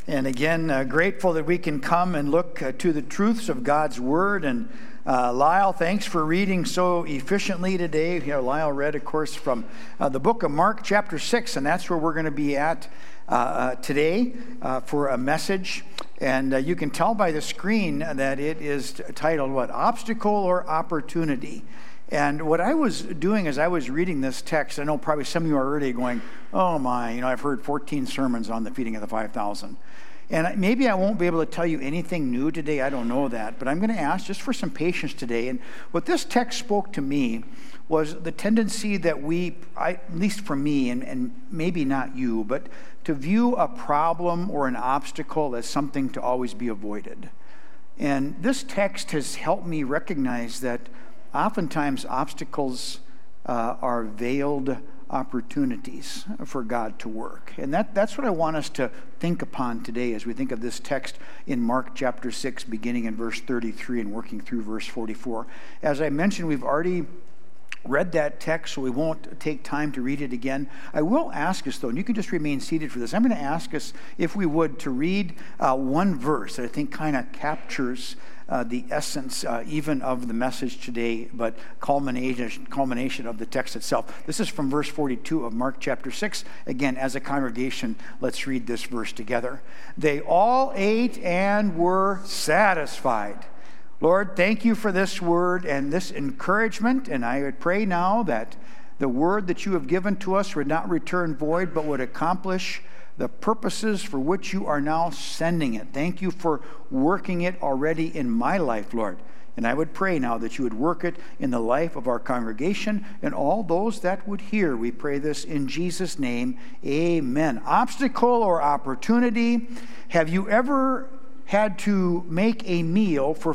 And again, grateful that we can come and look to the truths of God's Word. And Lyle, thanks for reading so efficiently today. Lyle read, of course, from the book of Mark chapter 6, and that's where we're going to be at today for a message. And you can tell by the screen that it is titled, what? Obstacle or Opportunity? And what I was doing as I was reading this text, I know probably some of you are already going, oh my, I've heard 14 sermons on the feeding of the 5,000. And maybe I won't be able to tell you anything new today, I don't know that, but I'm going to ask just for some patience today. And what this text spoke to me was the tendency that at least for me, and maybe not you, but to view a problem or an obstacle as something to always be avoided. And this text has helped me recognize that oftentimes obstacles are veiled opportunities for God to work. And that's what I want us to think upon today as we think of this text in Mark chapter 6, beginning in verse 33 and working through verse 44. As I mentioned, we've already read that text, so we won't take time to read it again. I will ask us, though, and you can just remain seated for this, I'm going to ask us, if we would, to read one verse that I think kind of captures the essence even of the message today, but culmination of the text itself. This is from verse 42 of Mark chapter 6. Again, as a congregation, let's read this verse together. They all ate and were satisfied. Lord, thank you for this word and this encouragement, and I would pray now that the word that you have given to us would not return void, but would accomplish the purposes for which you are now sending it. Thank you for working it already in my life, Lord. And I would pray now that you would work it in the life of our congregation and all those that would hear. We pray this in Jesus' name. Amen. Obstacle or opportunity. Have you ever had to make a meal for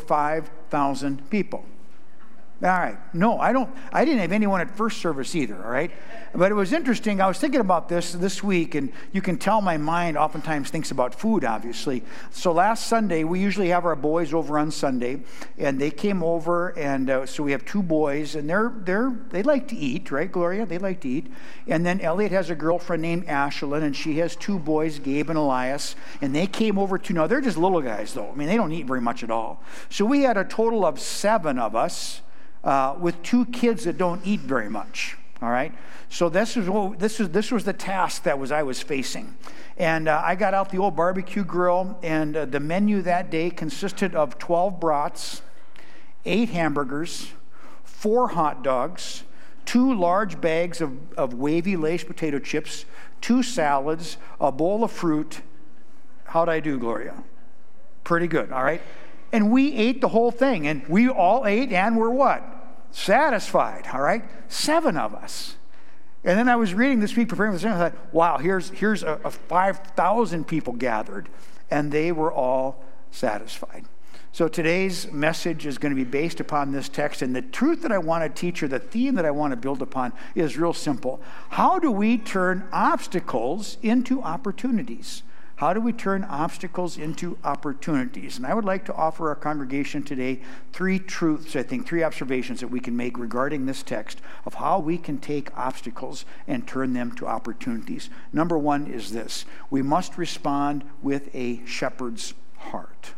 5,000 people? All right. No, I didn't have anyone at first service either, all right? But it was interesting. I was thinking about this week, and you can tell my mind oftentimes thinks about food, obviously. So last Sunday, we usually have our boys over on Sunday, and they came over, and so we have two boys, and they like to eat, right, Gloria? They like to eat. And then Elliot has a girlfriend named Ashlyn, and she has two boys, Gabe and Elias, and they came over to, now they're just little guys, though. I mean, they don't eat very much at all. So we had a total of 7 of us, with 2 kids that don't eat very much. All right, so this was the task that I was facing, and I got out the old barbecue grill, and the menu that day consisted of 12 brats, 8 hamburgers, 4 hot dogs, 2 large bags of wavy Lay's potato chips, 2 salads, a bowl of fruit. How'd I do, Gloria? Pretty good. All right. And we ate the whole thing, and we all ate and were what? Satisfied, all right? 7 of us. And then I was reading this week, preparing for the sermon, I thought, wow, here's a 5,000 people gathered, and they were all satisfied. So today's message is going to be based upon this text, and the truth that I want to teach, or the theme that I want to build upon, is real simple. How do we turn obstacles into opportunities? How do we turn obstacles into opportunities? And I would like to offer our congregation today 3 truths, 3 observations that we can make regarding this text of how we can take obstacles and turn them to opportunities. Number 1 is this: we must respond with a shepherd's heart.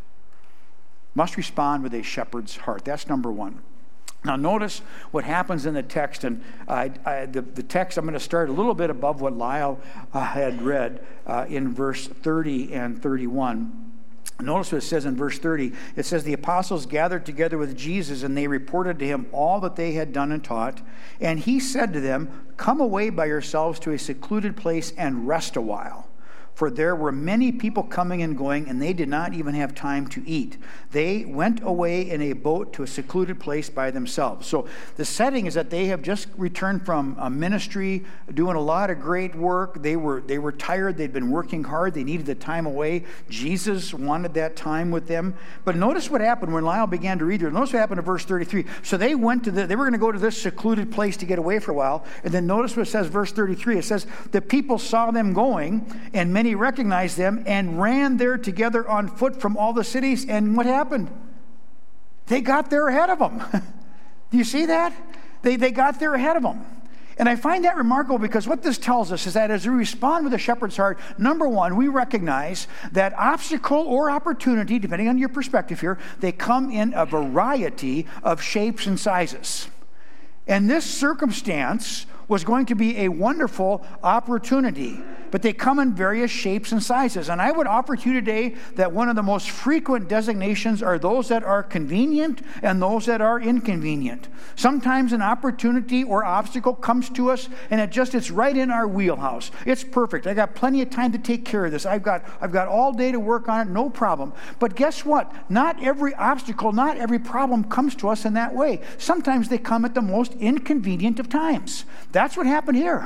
Must respond with a shepherd's heart. That's number 1. Now notice what happens in the text, and the text, I'm going to start a little bit above what Lyle had read in verse 30 and 31. Notice what it says in verse 30. It says, the apostles gathered together with Jesus, and they reported to him all that they had done and taught. And he said to them, come away by yourselves to a secluded place and rest a while. For there were many people coming and going, and they did not even have time to eat. They went away in a boat to a secluded place by themselves. So the setting is that they have just returned from a ministry, doing a lot of great work. They were tired. They'd been working hard. They needed the time away. Jesus wanted that time with them. But notice what happened when Lyle began to read here. Notice what happened in verse 33. So they were going to go to this secluded place to get away for a while. And then notice what it says, verse 33. It says, the people saw them going, and many recognized them and ran there together on foot from all the cities. And what happened? They got there ahead of them. Do you see that? They got there ahead of them. And I find that remarkable because what this tells us is that as we respond with a shepherd's heart, number one, we recognize that obstacle or opportunity, depending on your perspective here, they come in a variety of shapes and sizes. And this circumstance was going to be a wonderful opportunity, but they come in various shapes and sizes. And I would offer to you today that one of the most frequent designations are those that are convenient and those that are inconvenient. Sometimes an opportunity or obstacle comes to us and it's right in our wheelhouse. It's perfect. I got plenty of time to take care of this. I've got all day to work on it, no problem. But guess what? Not every obstacle, not every problem comes to us in that way. Sometimes they come at the most inconvenient of times. That's what happened here.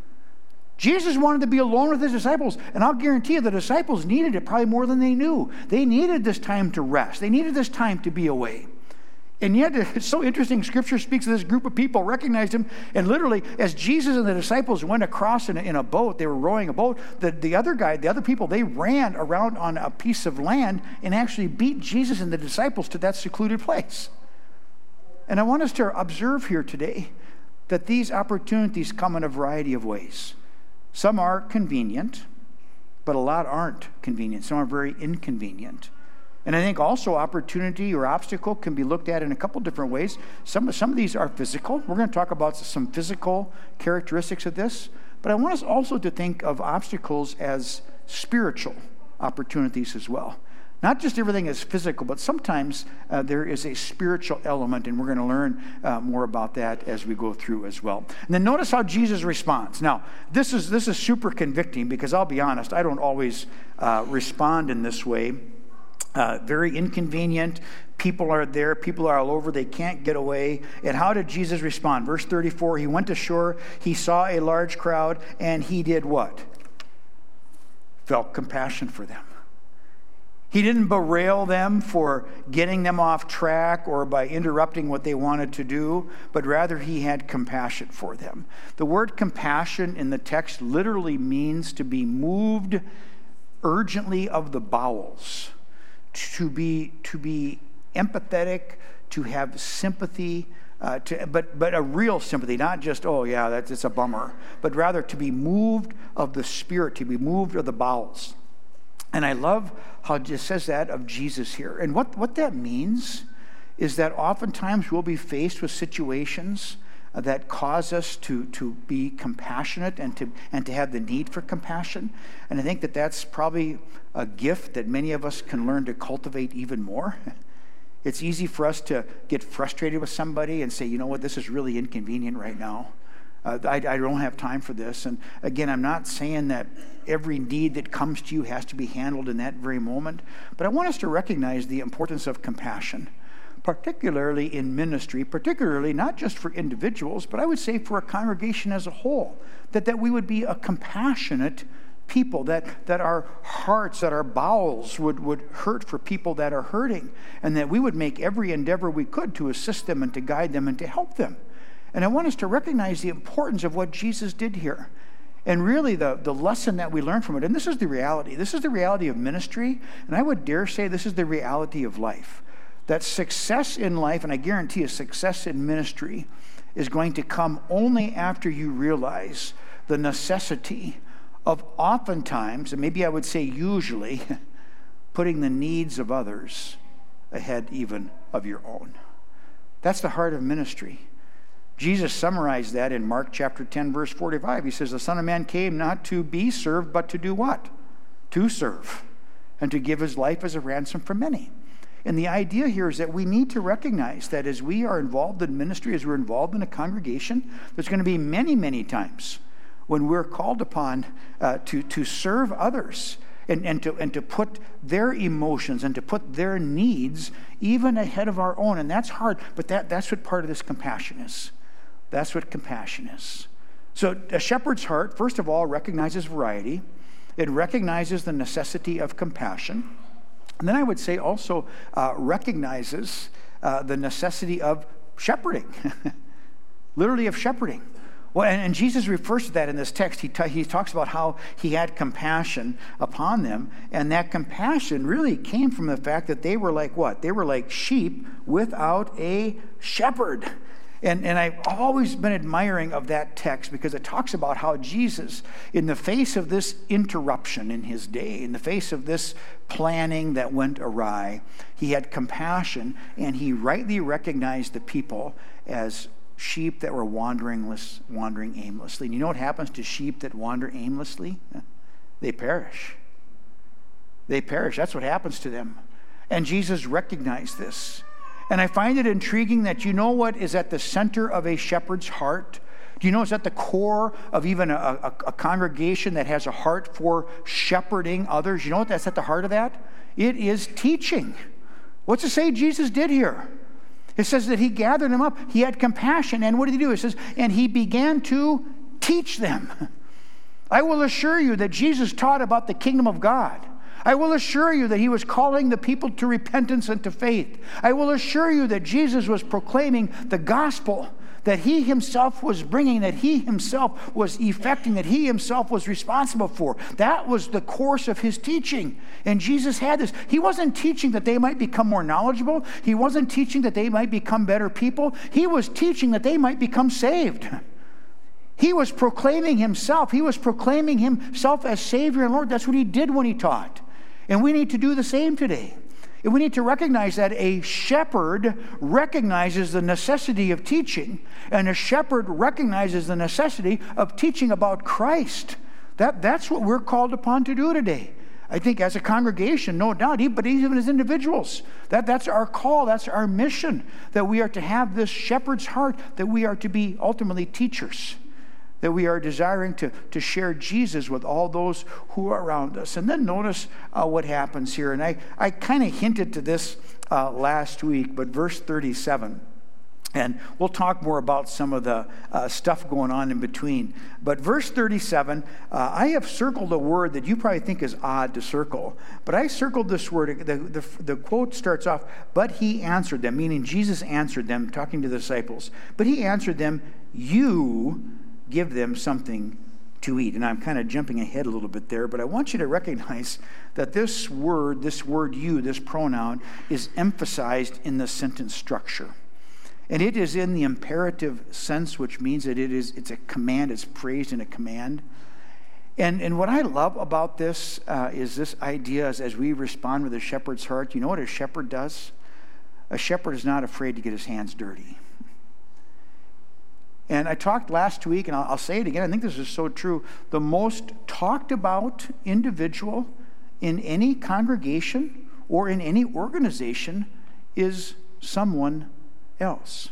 Jesus wanted to be alone with his disciples, and I'll guarantee you the disciples needed it probably more than they knew. They needed this time to rest. They needed this time to be away. And yet, it's so interesting. Scripture speaks of this group of people, recognized him, and literally, as Jesus and the disciples went across in a boat, they were rowing a boat, the other people, they ran around on a piece of land and actually beat Jesus and the disciples to that secluded place. And I want us to observe here today that these opportunities come in a variety of ways. Some are convenient, but a lot aren't convenient. Some are very inconvenient. And I think also opportunity or obstacle can be looked at in a couple different ways. Some of these are physical. We're going to talk about some physical characteristics of this. But I want us also to think of obstacles as spiritual opportunities as well. Not just everything is physical, but sometimes there is a spiritual element, and we're going to learn more about that as we go through as well. And then notice how Jesus responds. Now, this is super convicting because I'll be honest, I don't always respond in this way. Very inconvenient. People are there. People are all over. They can't get away. And how did Jesus respond? Verse 34, he went ashore. He saw a large crowd, and he did what? Felt compassion for them. He didn't berail them for getting them off track or by interrupting what they wanted to do, but rather he had compassion for them. The word compassion in the text literally means to be moved urgently of the bowels, to be empathetic, to have sympathy, but a real sympathy, not just, oh yeah, it's a bummer, but rather to be moved of the spirit, to be moved of the bowels. And I love how it just says that of Jesus here. And what that means is that oftentimes we'll be faced with situations that cause us to be compassionate and to have the need for compassion. And I think that's probably a gift that many of us can learn to cultivate even more. It's easy for us to get frustrated with somebody and say, you know what, this is really inconvenient right now. I don't have time for this. And again, I'm not saying that every need that comes to you has to be handled in that very moment, but I want us to recognize the importance of compassion, particularly in ministry, particularly not just for individuals, but I would say for a congregation as a whole, that we would be a compassionate people, that our hearts, that our bowels would hurt for people that are hurting, and that we would make every endeavor we could to assist them and to guide them and to help them. And I want us to recognize the importance of what Jesus did here. And really the lesson that we learn from it, and this is the reality. This is the reality of ministry, and I would dare say this is the reality of life. That success in life, and I guarantee you success in ministry, is going to come only after you realize the necessity of oftentimes, and maybe I would say usually, putting the needs of others ahead even of your own. That's the heart of ministry. Jesus summarized that in Mark chapter 10, verse 45. He says, the Son of Man came not to be served, but to do what? To serve, and to give his life as a ransom for many. And the idea here is that we need to recognize that as we are involved in ministry, as we're involved in a congregation, there's going to be many, many times when we're called upon to serve others and to put their emotions and to put their needs even ahead of our own. And that's hard, but that's what part of this compassion is. That's what compassion is. So a shepherd's heart, first of all, recognizes variety. It recognizes the necessity of compassion. And then I would say also recognizes the necessity of shepherding, literally of shepherding. Well, and Jesus refers to that in this text. He talks about how he had compassion upon them, and that compassion really came from the fact that they were like what? They were like sheep without a shepherd. And I've always been admiring of that text because it talks about how Jesus, in the face of this interruption in his day, in the face of this planning that went awry, he had compassion and he rightly recognized the people as sheep that were wandering aimlessly. And you know what happens to sheep that wander aimlessly? They perish. They perish. That's what happens to them. And Jesus recognized this. And I find it intriguing that you know what is at the center of a shepherd's heart? Do you know it's at the core of even a congregation that has a heart for shepherding others? You know what that's at the heart of that? It is teaching. What's it say Jesus did here? It says that he gathered them up. He had compassion. And what did he do? It says, and he began to teach them. I will assure you that Jesus taught about the kingdom of God. I will assure you that he was calling the people to repentance and to faith. I will assure you that Jesus was proclaiming the gospel that he himself was bringing, that he himself was effecting, that he himself was responsible for. That was the course of his teaching. And Jesus had this. He wasn't teaching that they might become more knowledgeable. He wasn't teaching that they might become better people. He was teaching that they might become saved. He was proclaiming himself. He was proclaiming himself as Savior and Lord. That's what he did when he taught. And we need to do the same today. And we need to recognize that a shepherd recognizes the necessity of teaching, and a shepherd recognizes the necessity of teaching about Christ. That's what we're called upon to do today. I think as a congregation, no doubt, but even as individuals, that's our call, that's our mission, that we are to have this shepherd's heart, that we are to be ultimately teachers, that we are desiring to share Jesus with all those who are around us. And then notice what happens here. And I kind of hinted to this last week, but verse 37. And we'll talk more about some of the stuff going on in between. But verse 37, I have circled a word that you probably think is odd to circle. But I circled this word. The quote starts off, but he answered them, meaning Jesus answered them, talking to the disciples. But he answered them, you give them something to eat. And I'm kind of jumping ahead a little bit there, but I want you to recognize that this word you, this pronoun, is emphasized in the sentence structure. And it is in the imperative sense, which means that it's a command, it's phrased in a command. And what I love about this is this idea as we respond with a shepherd's heart. You know what a shepherd does? A shepherd is not afraid to get his hands dirty. And I talked last week, and I'll say it again, I think this is so true. The most talked about individual in any congregation or in any organization is someone else.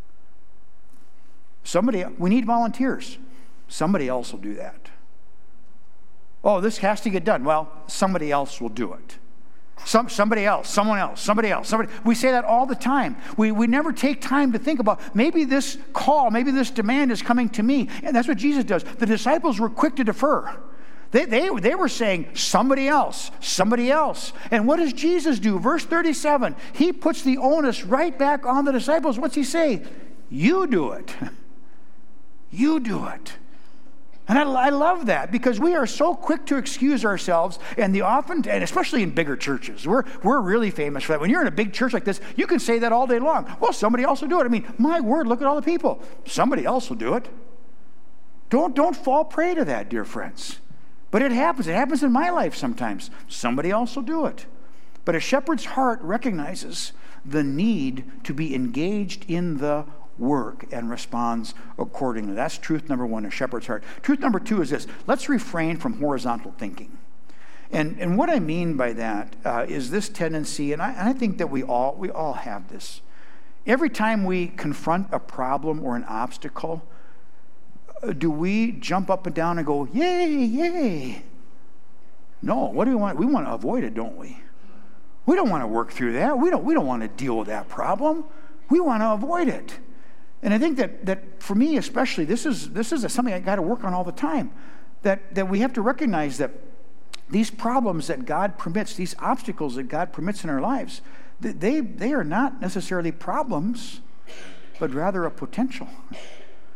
We need volunteers. Somebody else will do that. Oh, this has to get done. Well, somebody else will do it. Somebody else, someone else, somebody else, somebody. We say that all the time. We never take time to think about maybe this call, maybe this demand is coming to me. And that's what Jesus does. The disciples were quick to defer. They were saying, somebody else, somebody else. And what does Jesus do? Verse 37, he puts the onus right back on the disciples. What's he say? You do it. You do it. And I love that because we are so quick to excuse ourselves, and especially in bigger churches, we're really famous for that. When you're in a big church like this, you can say that all day long. Well, somebody else will do it. I mean, my word, look at all the people. Somebody else will do it. Don't fall prey to that, dear friends. But it happens. It happens in my life sometimes. Somebody else will do it. But a shepherd's heart recognizes the need to be engaged in the work and responds accordingly. That's truth number one, a shepherd's heart. Truth number two is this: let's refrain from horizontal thinking. And what I mean by that is this tendency, and I think that we all have this. Every time we confront a problem or an obstacle, do we jump up and down and go, yay, yay? No, what do we want? We want to avoid it, don't we? We don't want to work through that. We don't want to deal with that problem. We want to avoid it. And I think that for me especially, this is something I got to work on all the time. That we have to recognize that these problems that God permits, these obstacles that God permits in our lives, they are not necessarily problems, but rather a potential.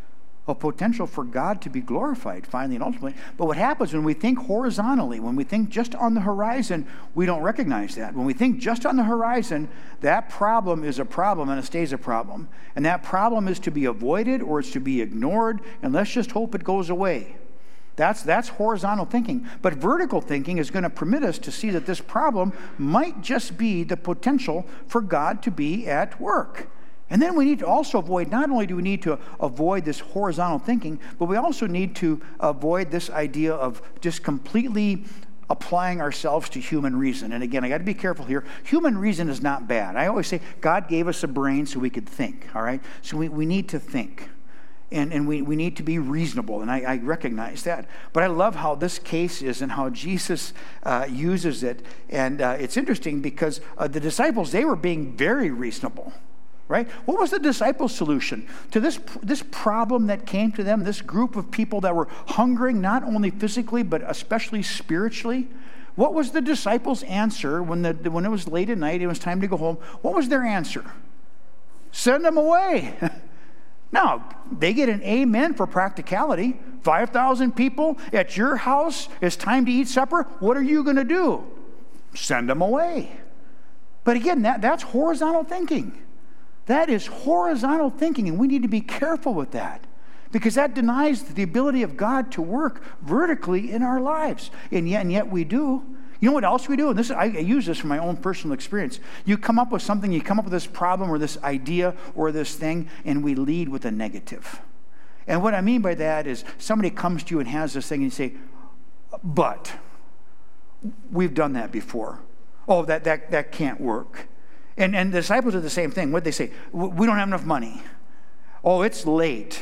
a potential for God to be glorified finally and ultimately. But what happens when we think horizontally, when we think just on the horizon, we don't recognize that. When we think just on the horizon, that problem is a problem and it stays a problem. And that problem is to be avoided or it's to be ignored, and let's just hope it goes away. That's horizontal thinking. But vertical thinking is going to permit us to see that this problem might just be the potential for God to be at work. And then we need to also avoid, not only do we need to avoid this horizontal thinking, but we also need to avoid this idea of just completely applying ourselves to human reason. And again, I got to be careful here. Human reason is not bad. I always say God gave us a brain so we could think, all right? So we need to think. And we need to be reasonable, and I recognize that. But I love how this case is and how Jesus uses it. And it's interesting because the disciples, they were being very reasonable. Right? What was the disciples' solution to this problem that came to them, this group of people that were hungering not only physically but especially spiritually? What was the disciples' answer when it was late at night, it was time to go home? What was their answer? Send them away. Now, they get an amen for practicality. 5,000 people at your house, it's time to eat supper. What are you going to do? Send them away. But again, that's horizontal thinking. That is horizontal thinking, and we need to be careful with that because that denies the ability of God to work vertically in our lives. And yet we do. You know what else we do? And I use this from my own personal experience. You come up with something, you come up with this problem or this idea or this thing, and we lead with a negative. And what I mean by that is somebody comes to you and has this thing, and you say, but we've done that before. Oh, that can't work. And the disciples did the same thing. What did they say? We don't have enough money. Oh, it's late.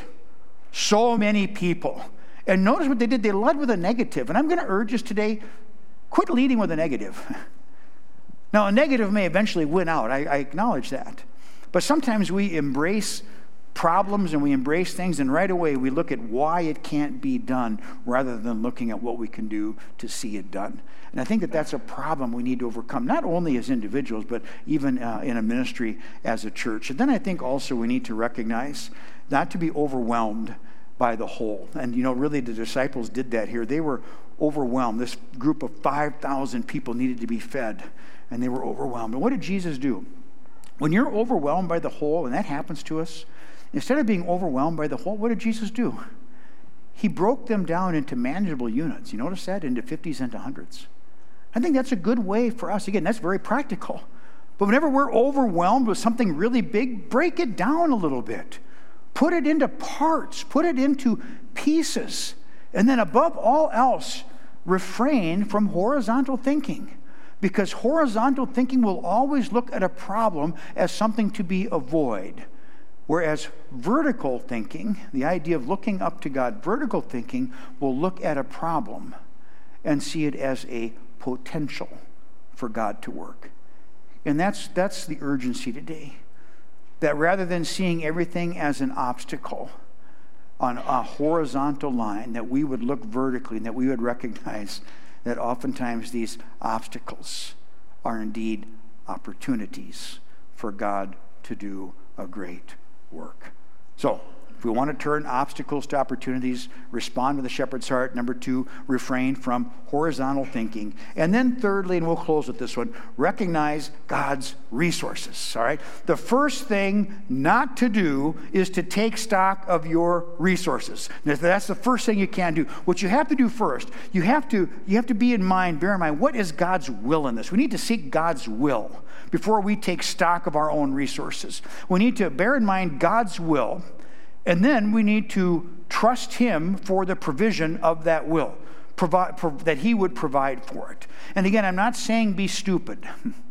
So many people. And notice what they did. They led with a negative. And I'm going to urge us today, quit leading with a negative. Now, a negative may eventually win out. I acknowledge that. But sometimes we embrace problems and we embrace things, and right away we look at why it can't be done rather than looking at what we can do to see it done. And I think that's a problem we need to overcome, not only as individuals, but even in a ministry as a church. And then I think also we need to recognize not to be overwhelmed by the whole. And really the disciples did that here. They were overwhelmed. This group of 5,000 people needed to be fed, and they were overwhelmed. And what did Jesus do? When you're overwhelmed by the whole, and that happens to us, instead of being overwhelmed by the whole, what did Jesus do? He broke them down into manageable units. You notice that? Into 50s and to 100s. I think that's a good way for us. Again, that's very practical. But whenever we're overwhelmed with something really big, break it down a little bit. Put it into parts. Put it into pieces. And then above all else, refrain from horizontal thinking. Because horizontal thinking will always look at a problem as something to be avoided. Whereas vertical thinking, the idea of looking up to God, vertical thinking will look at a problem and see it as a potential for God to work. And that's the urgency today. That rather than seeing everything as an obstacle on a horizontal line, that we would look vertically and that we would recognize that oftentimes these obstacles are indeed opportunities for God to do a great work. So, if we want to turn obstacles to opportunities, respond with a shepherd's heart. Number 2, refrain from horizontal thinking. And then thirdly, and we'll close with this one, recognize God's resources. All right? The first thing not to do is to take stock of your resources. That's the first thing you can do. What you have to do first, you have to bear in mind, what is God's will in this? We need to seek God's will before we take stock of our own resources. We need to bear in mind God's will, and then we need to trust Him for the provision of that will, that He would provide for it. And again, I'm not saying be stupid.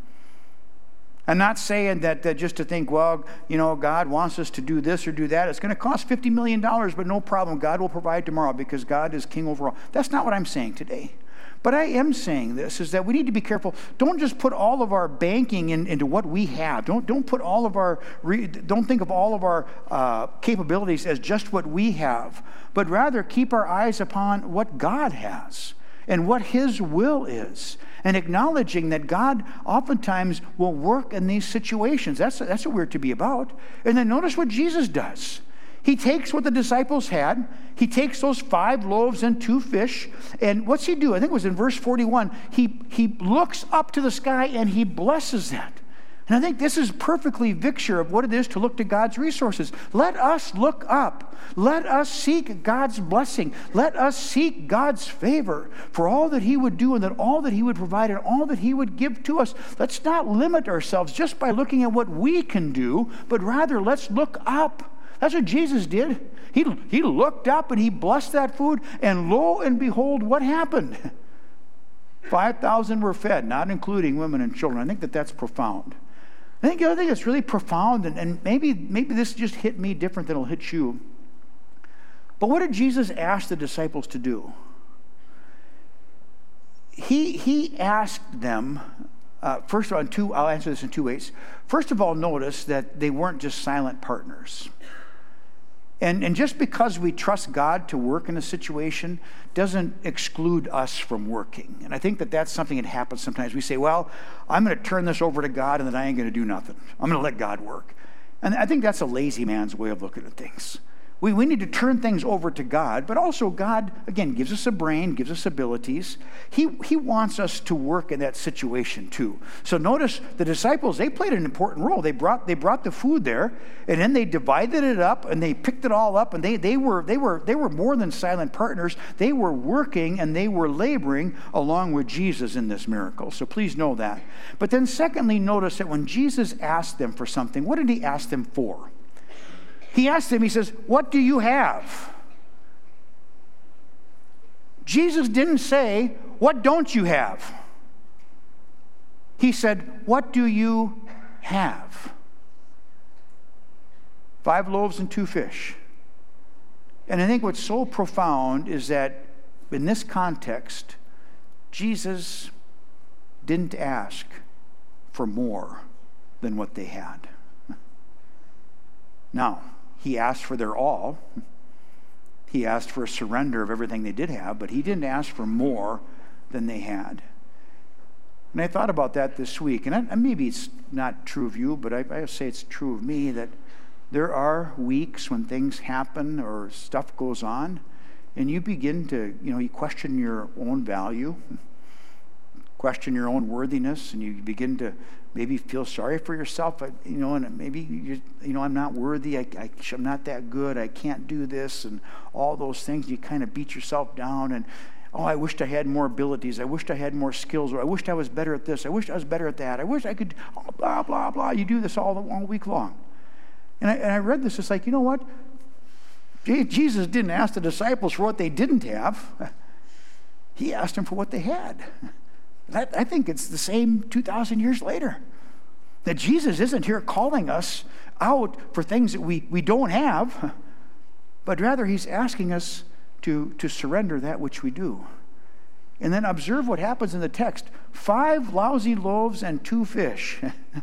I'm not saying that just to think, well, God wants us to do this or do that. It's going to cost $50 million, but no problem. God will provide tomorrow because God is king over all. That's not what I'm saying today. But I am saying this, is that we need to be careful. Don't just put all of our banking into what we have. Don't put all of our, don't think of all of our capabilities as just what we have, but rather keep our eyes upon what God has and what His will is, and acknowledging that God oftentimes will work in these situations. That's what we're to be about. And then notice what Jesus does. He takes what the disciples had. He takes those 5 loaves and 2 fish. And what's he do? I think it was in verse 41. He looks up to the sky and he blesses that. And I think this is perfectly picture of what it is to look to God's resources. Let us look up. Let us seek God's blessing. Let us seek God's favor for all that he would do and that all that he would provide and all that he would give to us. Let's not limit ourselves just by looking at what we can do, but rather let's look up. That's what Jesus did. He looked up and he blessed that food, and lo and behold, what happened? 5,000 were fed, not including women and children. I think that's profound. I think the other thing that's really profound, and maybe this just hit me different than it'll hit you. But what did Jesus ask the disciples to do? He asked them, first of all, I'll answer this in 2 ways. First of all, notice that they weren't just silent partners. And just because we trust God to work in a situation doesn't exclude us from working. And I think that's something that happens sometimes. We say, well, I'm going to turn this over to God and then I ain't going to do nothing. I'm going to let God work. And I think that's a lazy man's way of looking at things. We need to turn things over to God, but also God, again, gives us a brain, gives us abilities. He wants us to work in that situation too. So notice the disciples, they played an important role. They brought the food there, and then they divided it up, and they picked it all up, and they were more than silent partners. They were working, and they were laboring along with Jesus in this miracle. So please know that. But then secondly, notice that when Jesus asked them for something, what did he ask them for? He asked them, he says, what do you have? Jesus didn't say, what don't you have? He said, what do you have? 5 loaves and 2 fish. And I think what's so profound is that in this context, Jesus didn't ask for more than what they had. Now, he asked for their all. He asked for a surrender of everything they did have, but he didn't ask for more than they had. And I thought about that this week, and maybe it's not true of you, but I say it's true of me, that there are weeks when things happen or stuff goes on, and you begin to, you question your own value, question your own worthiness, and you begin to maybe feel sorry for yourself, and maybe I'm not worthy, I'm not that good, I can't do this, and all those things. You kind of beat yourself down, and I wished I had more abilities, I wished I had more skills, or I wished I was better at this, I wished I was better at that, I wish I could, blah, blah, blah. You do this all week long. And I read this, it's like, you know what? Jesus didn't ask the disciples for what they didn't have. He asked them for what they had. I think it's the same 2,000 years later. That Jesus isn't here calling us out for things that we don't have, but rather he's asking us to surrender that which we do. And then observe what happens in the text. 5 lousy loaves and 2 fish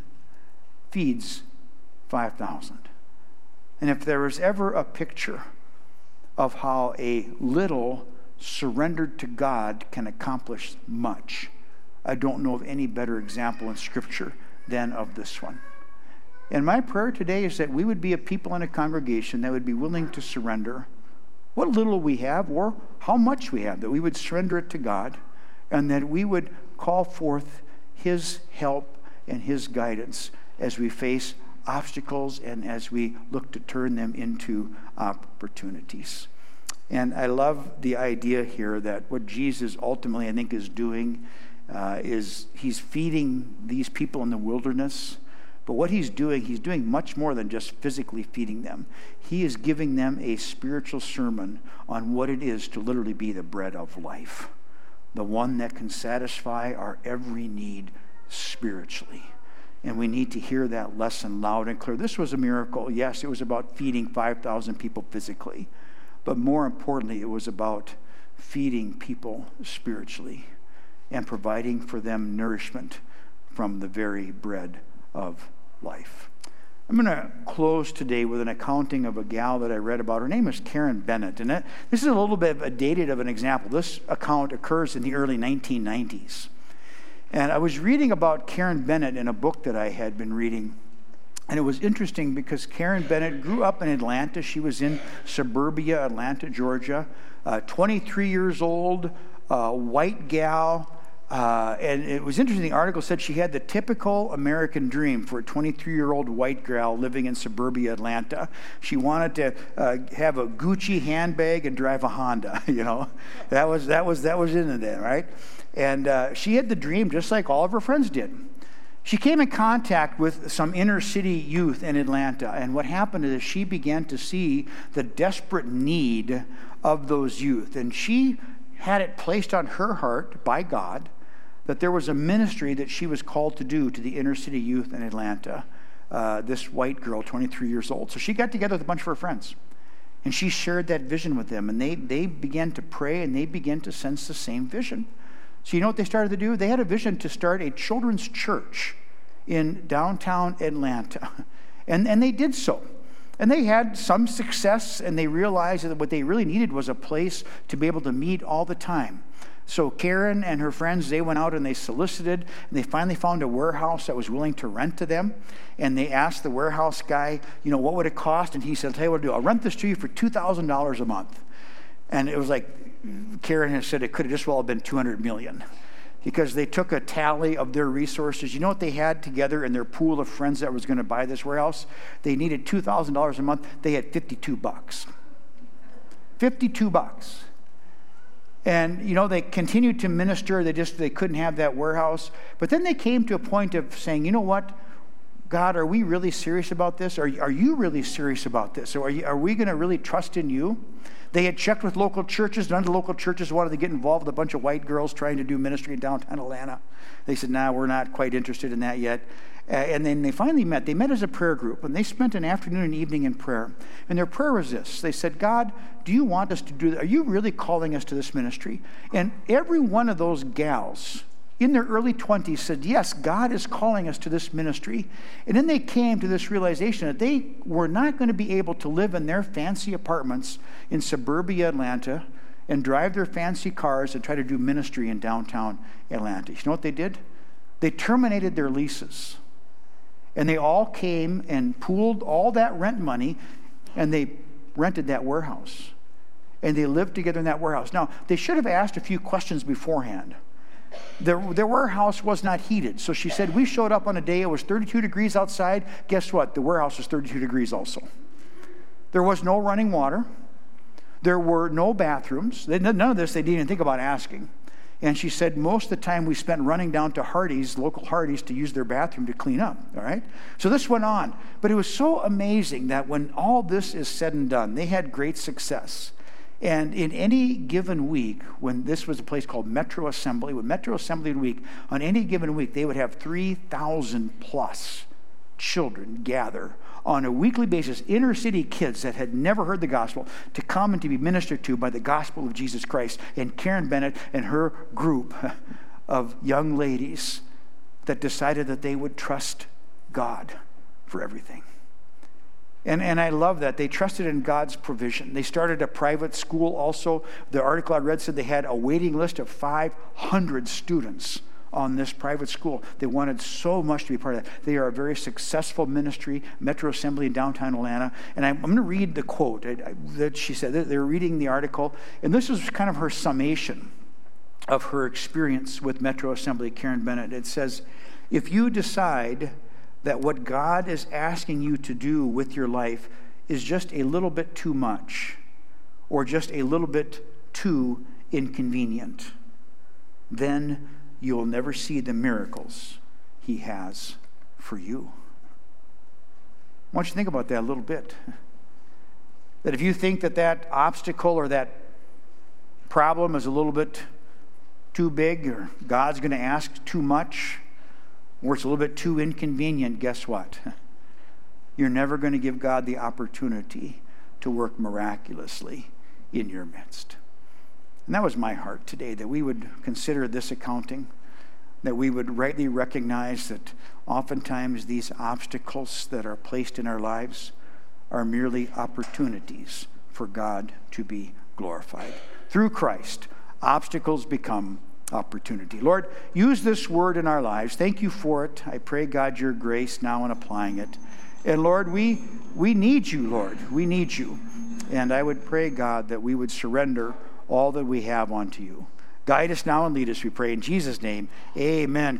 feeds 5,000. And if there was ever a picture of how a little surrendered to God can accomplish much, I don't know of any better example in Scripture than of this one. And my prayer today is that we would be a people in a congregation that would be willing to surrender what little we have or how much we have, that we would surrender it to God, and that we would call forth his help and his guidance as we face obstacles and as we look to turn them into opportunities. And I love the idea here that what Jesus ultimately, I think, is doing is he's feeding these people in the wilderness. But what he's doing much more than just physically feeding them. He is giving them a spiritual sermon on what it is to literally be the bread of life, the one that can satisfy our every need spiritually. And we need to hear that lesson loud and clear. This was a miracle. Yes, it was about feeding 5,000 people physically. But more importantly, it was about feeding people spiritually and providing for them nourishment from the very bread of life. I'm going to close today with an accounting of a gal that I read about. Her name is Karen Bennett. And this is a little bit of a dated of an example. This account occurs in the early 1990s. And I was reading about Karen Bennett in a book that I had been reading And it was interesting because Karen Bennett grew up in Atlanta. She was in suburbia, Atlanta, Georgia. 23 years old, white gal. And it was interesting, the article said she had the typical American dream for a 23-year-old white girl living in suburbia Atlanta. She wanted to have a Gucci handbag and drive a Honda, you know. That was in it, right? And she had the dream just like all of her friends did. She came in contact with some inner city youth in Atlanta, and what happened is she began to see the desperate need of those youth. And she had it placed on her heart by God that there was a ministry that she was called to do to the inner city youth in Atlanta, this white girl, 23 years old. So she got together with a bunch of her friends, and she shared that vision with them, and they began to pray, and they began to sense the same vision. So you know what they started to do? They had a vision to start a children's church in downtown Atlanta, and they did so. And they had some success, and they realized that what they really needed was a place to be able to meet all the time. So Karen and her friends, they went out and they solicited, and they finally found a warehouse that was willing to rent to them. And they asked the warehouse guy, you know, what would it cost? And he said, I'll tell you what to do. I'll rent this to you for $2,000 a month. And it was like Karen had said it could have just well been $200 million. Because they took a tally of their resources. You know what they had together in their pool of friends that was going to buy this warehouse? They needed $2,000 a month. They had $52. $52. And, you know, they continued to minister. They couldn't have that warehouse. But then they came to a point of saying, you know what? God, are we really serious about this? Are you really serious about this? Or are we going to really trust in you? They had checked with local churches. None of the local churches wanted to get involved with a bunch of white girls trying to do ministry in downtown Atlanta. They said, nah, we're not quite interested in that yet. And then they finally met. They met as a prayer group, and they spent an afternoon and evening in prayer. And their prayer was this. They said, God, do you want us to do this? Are you really calling us to this ministry? And every one of those gals in their early 20s said, yes, God is calling us to this ministry. And then they came to this realization that they were not going to be able to live in their fancy apartments in suburbia Atlanta and drive their fancy cars and try to do ministry in downtown Atlanta. You know what they did? They terminated their leases. And they all came and pooled all that rent money, and they rented that warehouse. And they lived together in that warehouse. Now, they should have asked a few questions beforehand. Their warehouse was not heated. So she said, we showed up on a day, it was 32 degrees outside. Guess what? The warehouse was 32 degrees also. There was no running water. There were no bathrooms. None of this they didn't even think about asking. And she said most of the time we spent running down to Hardee's, local Hardee's, to use their bathroom to clean up, all right? So this went on. But it was so amazing that when all this is said and done, they had great success. And in any given week, when this was a place called Metro Assembly, when Metro Assembly week, on any given week, they would have 3,000 plus children gather on a weekly basis, inner city kids that had never heard the gospel, to come and to be ministered to by the gospel of Jesus Christ. And Karen Bennett and her group of young ladies that decided that they would trust God for everything. And I love that. They trusted in God's provision. They started a private school also. The article I read said they had a waiting list of 500 students on this private school. They wanted so much to be part of that. They are a very successful ministry, Metro Assembly in downtown Atlanta. And I'm going to read the quote that she said. They were reading the article, and this is kind of her summation of her experience with Metro Assembly, Karen Bennett. It says, if you decide that what God is asking you to do with your life is just a little bit too much or just a little bit too inconvenient, then you'll never see the miracles he has for you. I want you to think about that a little bit. That if you think that obstacle or that problem is a little bit too big, or God's going to ask too much, or it's a little bit too inconvenient, guess what? You're never going to give God the opportunity to work miraculously in your midst. And that was my heart today, that we would consider this accounting, that we would rightly recognize that oftentimes these obstacles that are placed in our lives are merely opportunities for God to be glorified. Through Christ, obstacles become opportunity. Lord, use this word in our lives. Thank you for it. I pray, God, your grace now in applying it. And Lord, we need you, Lord. We need you. And I would pray, God, that we would surrender all that we have unto you. Guide us now and lead us, we pray in Jesus' name. Amen.